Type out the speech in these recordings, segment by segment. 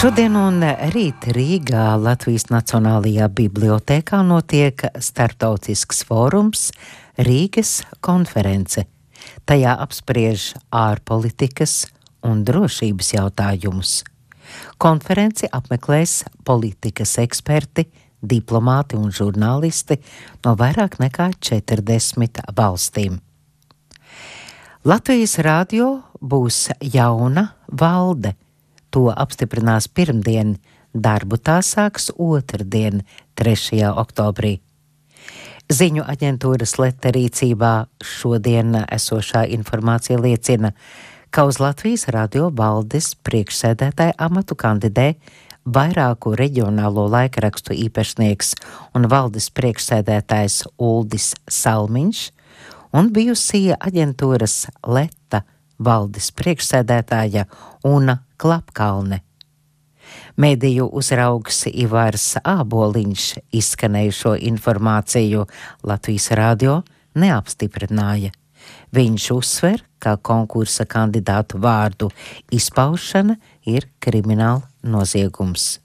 Šodien un rīt Rīgā Latvijas Nacionālajā bibliotēkā notiek starptautisks fórums Rīgas konference. Tajā apspriež ārpolitikas un drošības jautājumus. Konferenci apmeklēs politikas eksperti, diplomāti un žurnālisti no vairāk nekā 40 valstīm. Latvijas radio būs jauna valde. To apstiprinās pirmdien, darbu tā sāks otrdien, 3. oktobrī. Ziņu aģentūras Leta rīcībā šodien esošā informācija liecina, ka uz Latvijas radio valdes priekšsēdētāja amatu kandidē vairāku reģionālo laikrakstu īpašnieks un valdes priekšsēdētājs Uldis Salmiņš un bijusī aģentūras Leta valdes priekšsēdētāja Una Klapkalne. Mediju uzraugs Ivars Āboliņš izskanējušo informāciju Latvijas radio neapstiprināja. Viņš uzsver, ka konkursa kandidātu vārdu izpaušana ir krimināla noziegums.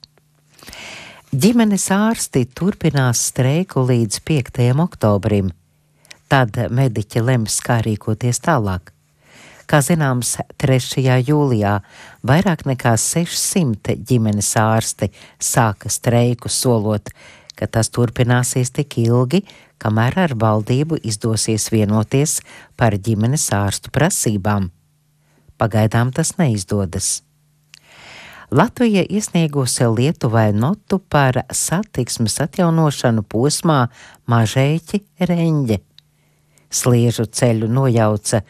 Ģimenes ārsti turpinās streiku līdz 5. oktobrim. Tad mediķi lems, kā rīkoties tālāk. Kā zināms, 3. jūlijā vairāk nekā 600 ģimenes ārsti sāka streiku, solot, ka tas turpināsies tik ilgi, kamēr ar valdību izdosies vienoties par ģimenes ārstu prasībām. Pagaidām tas neizdodas. Latvija iesniegusi Lietuvai notu par satiksmes atjaunošanu posmā Mažeiķi-Reņģe. Sliežu ceļu nojauca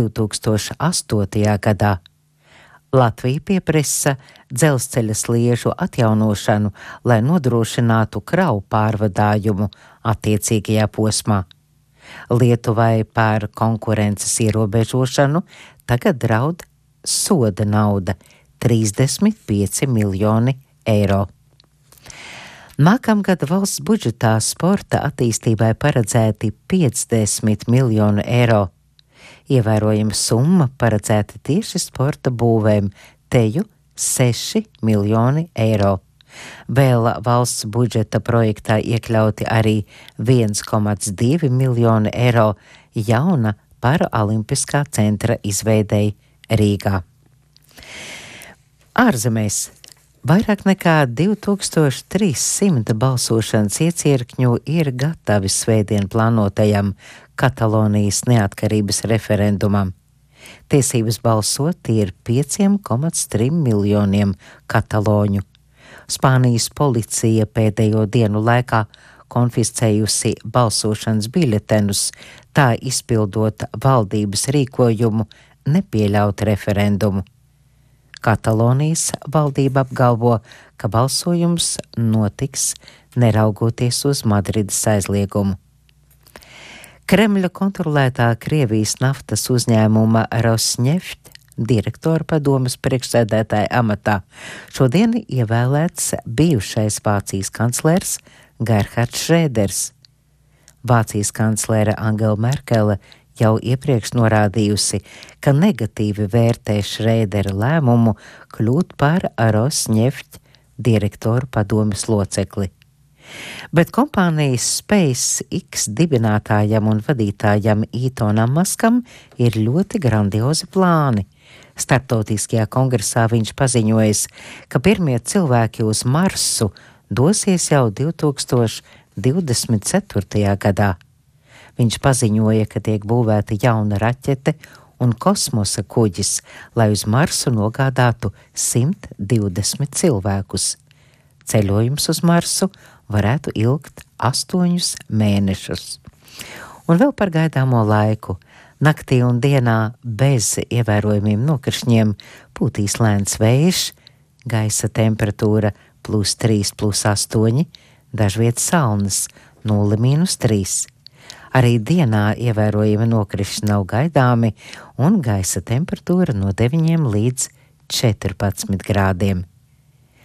2008. gadā. Latvija pieprasa dzelzceļa sliežu atjaunošanu, lai nodrošinātu kravu pārvadājumu attiecīgajā posmā. Lietuvai par konkurences ierobežošanu tagad draud soda nauda – 35 miljoni eiro. Nākamgad valsts budžetā sporta attīstībai paredzēti 50 miljonu eiro. Ievērojama summa paredzēta tieši sporta būvēm, teju 6 miljoni eiro. Vēl valsts budžeta projektā iekļauti arī 1,2 miljoni eiro jauna paraolimpiskā centra izveidei Rīgā. Ārzemēs vairāk nekā 2300 balsošanas iecirkņu ir gatavi svētdien plānotajam Katalonijas neatkarības referendumam. Tiesības balsot ir 5,3 miljoniem kataloņu. Spānijas policija pēdējo dienu laikā konfiscējusi balsošanas biļetenus, tā izpildot valdības rīkojumu nepieļaut referendumu. Katalonijas valdība apgalvo, ka balsojums notiks neraugoties uz Madrides aizliegumu. Kremļa kontrolētā Krievijas naftas uzņēmuma Rosneft direktora padomes priekšsēdētāja amatā šodien ievēlēts bijušais Vācijas kanclers Gerhards Šrēders. Vācijas kanclere Angela Merkele jau iepriekš norādījusi, ka negatīvi vērtē Šrēdera lēmumu kļūt par Rosneft direktoru padomes locekli. Bet kompānijas SpaceX dibinātājam un vadītājam Ītonam Maskam ir ļoti grandiozi plāni. Starptautiskajā kongresā viņš paziņojis, ka pirmie cilvēki uz Marsu dosies jau 2024. gadā. Viņš paziņoja, ka tiek būvēta jauna raķete un kosmosa kuģis, lai uz Marsu nogādātu 120 cilvēkus. Ceļojums uz Marsu varētu ilgt 8 mēnešus. Un vēl par gaidāmo laiku. Naktī un dienā bez ievērojumiem nokrišņiem pūtīs lēns vējš, gaisa temperatūra +3, +8, dažviet salnas 0–3. Arī dienā ievērojami nokrišņi nav gaidāmi un gaisa temperatūra no 9 līdz 14 grādiem.